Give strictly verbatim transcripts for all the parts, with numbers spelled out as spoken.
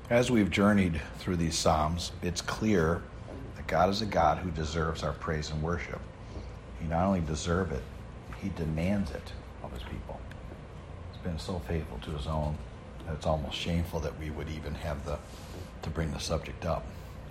As we've journeyed through these Psalms, it's clear that God is a God who deserves our praise and worship. He not only deserves it, he demands it of his people. He's been so faithful to his own that it's almost shameful that we would even have the to bring the subject up.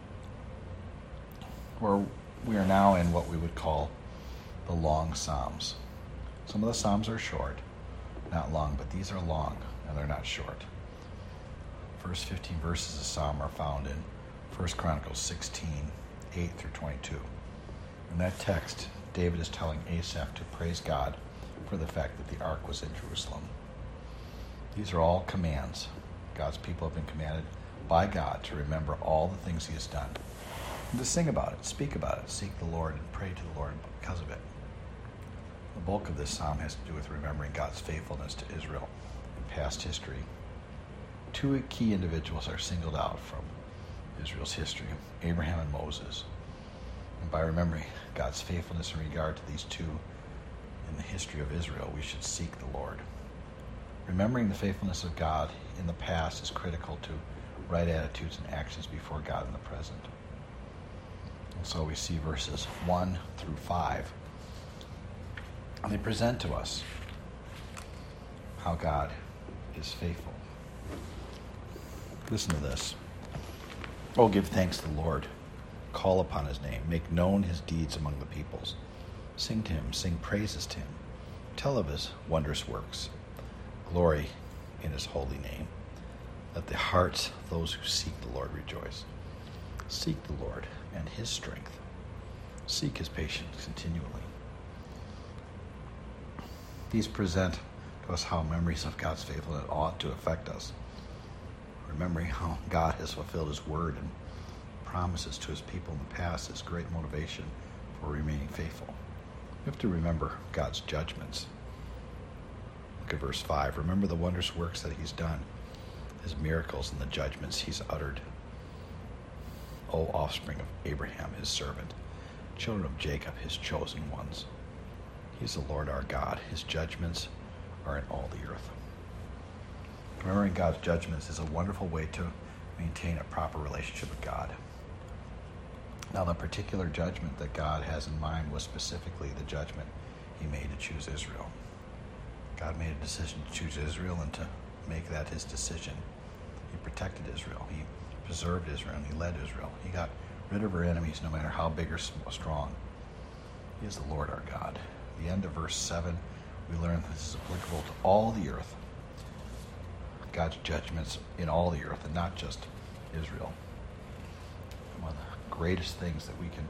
We're, we are now in what we would call the long Psalms. Some of the Psalms are short, not long, but these are long and they're not short. First fifteen verses of Psalm are found in First Chronicles sixteen, eight through twenty-two. In that text, David is telling Asaph to praise God for the fact that the ark was in Jerusalem. These are all commands. God's people have been commanded by God to remember all the things he has done. And to sing about it, speak about it, seek the Lord, and pray to the Lord because of it. The bulk of this psalm has to do with remembering God's faithfulness to Israel in past history. Two key individuals are singled out from Israel's history, Abraham and Moses. And by remembering God's faithfulness in regard to these two in the history of Israel, we should seek the Lord. Remembering the faithfulness of God in the past is critical to right attitudes and actions before God in the present. And so we see verses one through five. And they present to us how God is faithful. Listen to this. Oh, give thanks to the Lord. Call upon his name. Make known his deeds among the peoples. Sing to him. Sing praises to him. Tell of his wondrous works. Glory in his holy name. Let the hearts of those who seek the Lord rejoice. Seek the Lord and his strength. Seek his patience continually. These present to us how memories of God's faithfulness ought to affect us. Remembering how God has fulfilled his word and promises to his people in the past is great motivation for remaining faithful. We have to remember God's judgments. Look at verse five. Remember the wondrous works that he's done, his miracles and the judgments he's uttered. O offspring of Abraham, his servant, children of Jacob, his chosen ones. He is the Lord our God. His judgments are in all the earth. Remembering God's judgments is a wonderful way to maintain a proper relationship with God. Now, the particular judgment that God has in mind was specifically the judgment he made to choose Israel. God made a decision to choose Israel, and to make that his decision, he protected Israel. He preserved Israel, and he led Israel. He got rid of her enemies, no matter how big or strong. He is the Lord our God. At the end of verse seven, we learn this is applicable to all the earth. God's judgments in all the earth, and not just Israel. One of the greatest things that we can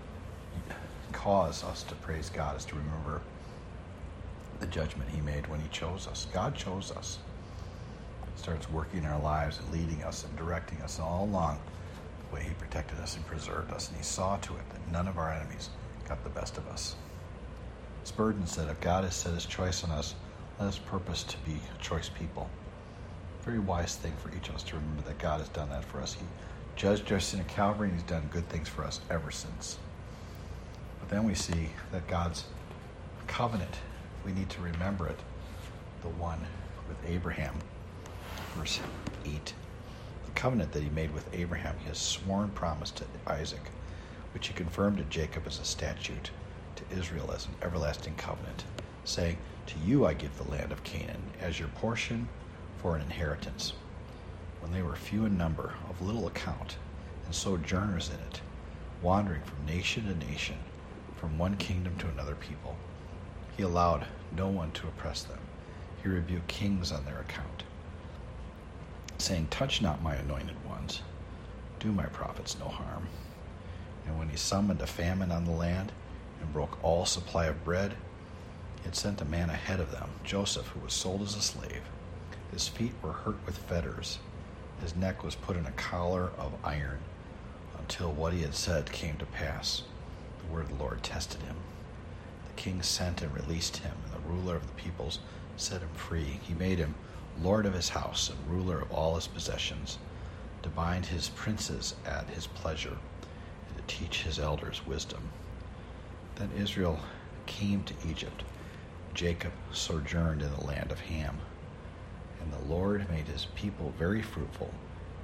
cause us to praise God is to remember the judgment he made when he chose us. God chose us. He starts working in our lives and leading us and directing us all along the way he protected us and preserved us, and he saw to it that none of our enemies got the best of us. Spurgeon said, if God has set his choice on us, let us purpose to be a choice people. Very wise thing for each of us to remember that God has done that for us. He judged our sin at Calvary, and he's done good things for us ever since. But then we see that God's covenant, we need to remember it, the one with Abraham. Verse eight. The covenant that he made with Abraham, his sworn promise to Isaac, which he confirmed to Jacob as a statute, to Israel as an everlasting covenant, saying, to you I give the land of Canaan as your portion for an inheritance. When they were few in number, of little account, and sojourners in it, wandering from nation to nation, from one kingdom to another people, he allowed no one to oppress them. He rebuked kings on their account, saying, touch not my anointed ones, do my prophets no harm. And when he summoned a famine on the land and broke all supply of bread, he had sent a man ahead of them, Joseph, who was sold as a slave. His feet were hurt with fetters. His neck was put in a collar of iron, until what he had said came to pass. The word of the Lord tested him. The king sent and released him, and the ruler of the peoples set him free. He made him lord of his house and ruler of all his possessions, to bind his princes at his pleasure, and to teach his elders wisdom. Then Israel came to Egypt. Jacob sojourned in the land of Ham. And the Lord made his people very fruitful,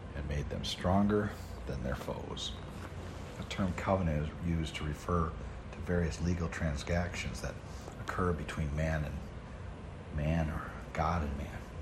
and made them stronger than their foes. The term covenant is used to refer to various legal transactions that occur between man and man, or God and man.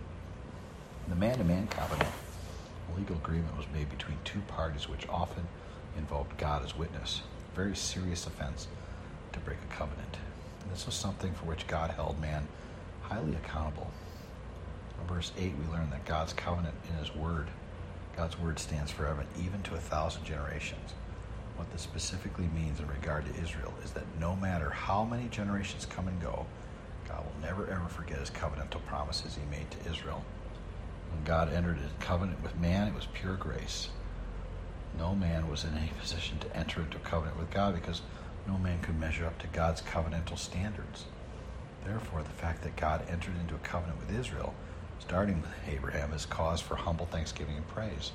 In the man-to-man covenant, a legal agreement was made between two parties which often invoked God as witness. A very serious offense to break a covenant. And this was something for which God held man highly accountable. In verse eight, we learn that God's covenant in his word, God's word stands forever, even to a thousand generations. What this specifically means in regard to Israel is that no matter how many generations come and go, God will never ever forget his covenantal promises he made to Israel. When God entered his covenant with man, it was pure grace. No man was in any position to enter into a covenant with God because no man could measure up to God's covenantal standards. Therefore, the fact that God entered into a covenant with Israel, starting with Abraham, is cause for humble thanksgiving and praise.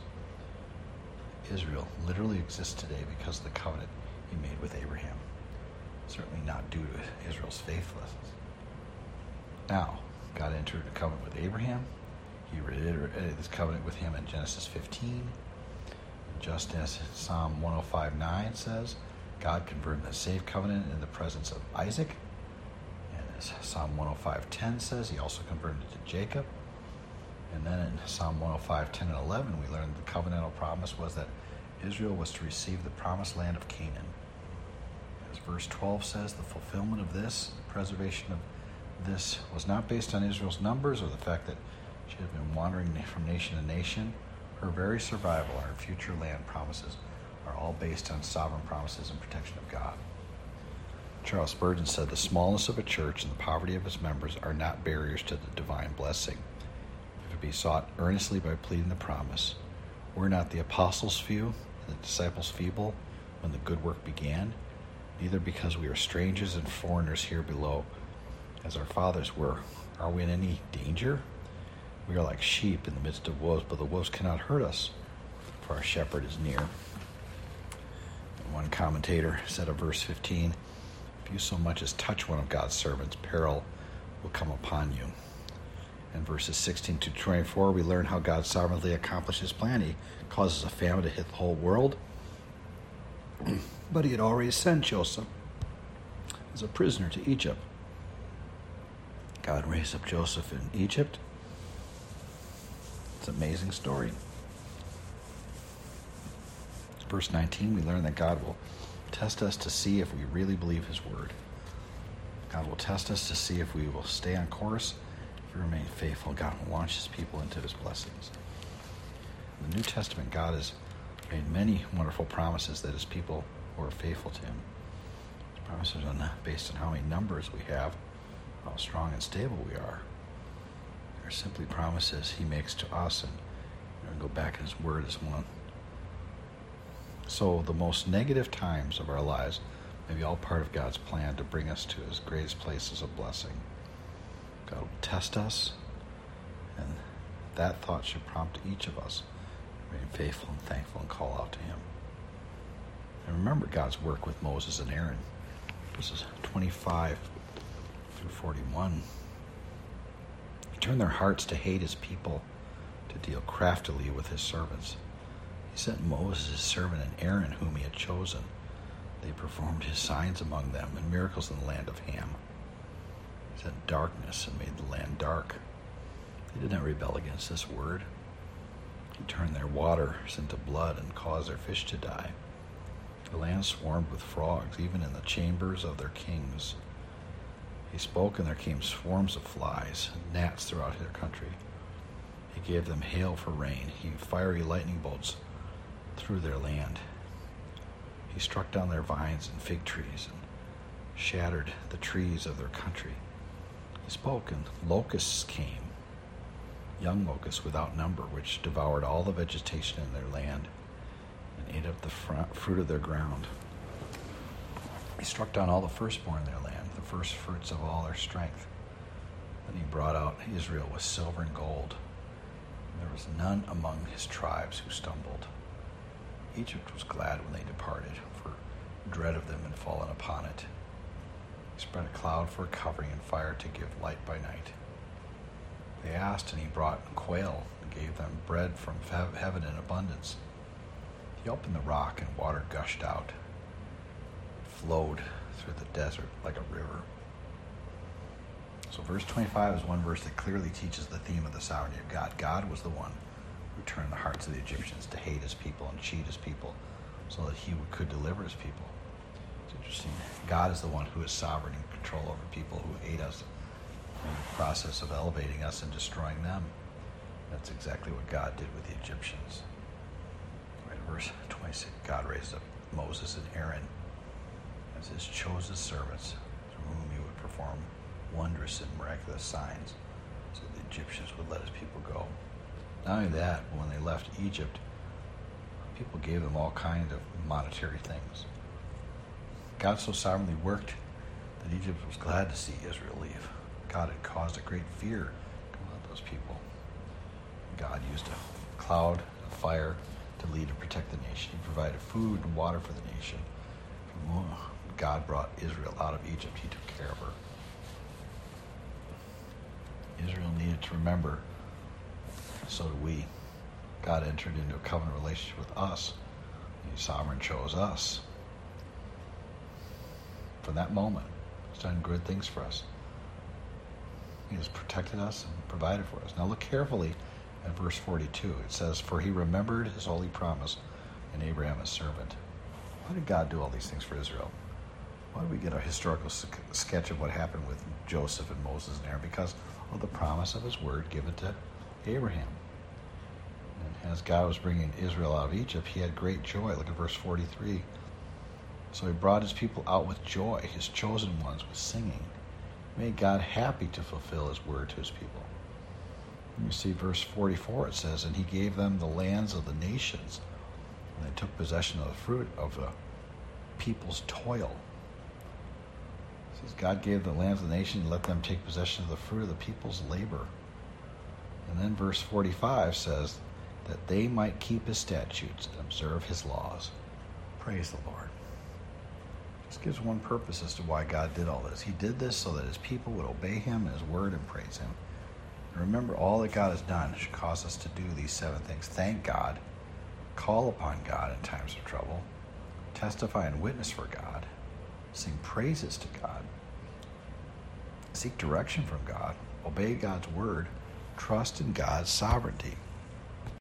Israel literally exists today because of the covenant he made with Abraham. Certainly not due to Israel's faithlessness. Now, God entered a covenant with Abraham. He reiterated this covenant with him in Genesis fifteen. Just as Psalm one oh five nine says, God confirmed the safe covenant in the presence of Isaac. And as Psalm one oh five ten says, he also confirmed it to Jacob. And then in Psalm one oh five, ten, and eleven, we learned the covenantal promise was that Israel was to receive the promised land of Canaan. As verse twelve says, the fulfillment of this, the preservation of this, was not based on Israel's numbers or the fact that she had been wandering from nation to nation. Her very survival and her future land promises are all based on sovereign promises and protection of God. Charles Spurgeon said, the smallness of a church and the poverty of its members are not barriers to the divine blessing. If it be sought earnestly by pleading the promise, were not the apostles few, and the disciples feeble, when the good work began? Neither because we are strangers and foreigners here below, as our fathers were, are we in any danger? We are like sheep in the midst of wolves, but the wolves cannot hurt us, for our shepherd is near. And one commentator said of verse fifteen, if you so much as touch one of God's servants, peril will come upon you. In verses sixteen to twenty-four, we learn how God sovereignly accomplished his plan. He causes a famine to hit the whole world. But he had already sent Joseph as a prisoner to Egypt. God raised up Joseph in Egypt. It's an amazing story. Verse nineteen, we learn that God will test us to see if we really believe his word. God will test us to see if we will stay on course. If we remain faithful, God will launch his people into his blessings. In the New Testament, God has made many wonderful promises that his people who are faithful to him. His promises are not based on how many numbers we have, how strong and stable we are. They're simply promises he makes to us, and we're going to go back in his word as one. So the most negative times of our lives may be all part of God's plan to bring us to his greatest places of blessing. God will test us, and that thought should prompt each of us to remain faithful and thankful and call out to him. And remember God's work with Moses and Aaron. Verses twenty-five through forty-one. He turned their hearts to hate his people, to deal craftily with his servants. He sent Moses, his servant, and Aaron, whom he had chosen. They performed his signs among them and miracles in the land of Ham. He sent darkness and made the land dark. They did not rebel against this word. He turned their waters into blood and caused their fish to die. The land swarmed with frogs, even in the chambers of their kings. He spoke, and there came swarms of flies, and gnats throughout their country. He gave them hail for rain. He fiery lightning bolts through their land. He struck down their vines and fig trees and shattered the trees of their country. He spoke, and locusts came, young locusts without number, which devoured all the vegetation in their land and ate up the fruit of their ground. He struck down all the firstborn in their land, the first fruits of all their strength. Then he brought out Israel with silver and gold. And there was none among his tribes who stumbled. Egypt was glad when they departed, for dread of them had fallen upon it. He spread a cloud for a covering and fire to give light by night. They asked, and he brought quail, gave them bread from heaven in abundance. He opened the rock and water gushed out. It flowed through the desert like a river. So verse twenty-five is one verse that clearly teaches the theme of the sovereignty of God. God was the one who turned the hearts of the Egyptians to hate his people and cheat his people so that he could deliver his people. It's interesting. God is the one who is sovereign and control over people who hate us in the process of elevating us and destroying them. That's exactly what God did with the Egyptians. Right, verse twenty-six, God raised up Moses and Aaron as his chosen servants through whom he would perform wondrous and miraculous signs so the Egyptians would let his people go. Not only that, but when they left Egypt, people gave them all kinds of monetary things. God so sovereignly worked that Egypt was glad to see Israel leave. God had caused a great fear among those people. God used a cloud, a fire to lead and protect the nation. He provided food and water for the nation. When God brought Israel out of Egypt, he took care of her. Israel needed to remember, so do we. God entered into a covenant relationship with us. He sovereign chose us. From that moment, he's done good things for us. He has protected us and provided for us. Now look carefully at verse forty-two. It says, "For he remembered his holy promise in Abraham his servant." Why did God do all these things for Israel? Why do we get a historical sketch of what happened with Joseph and Moses and Aaron? Because of the promise of his word given to Abraham. And as God was bringing Israel out of Egypt, he had great joy. Look at verse forty-three. So he brought his people out with joy, his chosen ones with singing. He made God happy to fulfill his word to his people. And you see verse forty-four, it says, "And he gave them the lands of the nations, and they took possession of the fruit of the people's toil." It says God gave the lands of the nation and let them take possession of the fruit of the people's labor. And then verse forty-five says that they might keep his statutes and observe his laws. Praise the Lord. This gives one purpose as to why God did all this. He did this so that his people would obey him and his word and praise him. And remember, all that God has done should cause us to do these seven things. Thank God, call upon God in times of trouble, testify and witness for God, sing praises to God, seek direction from God, obey God's word, trust in God's sovereignty.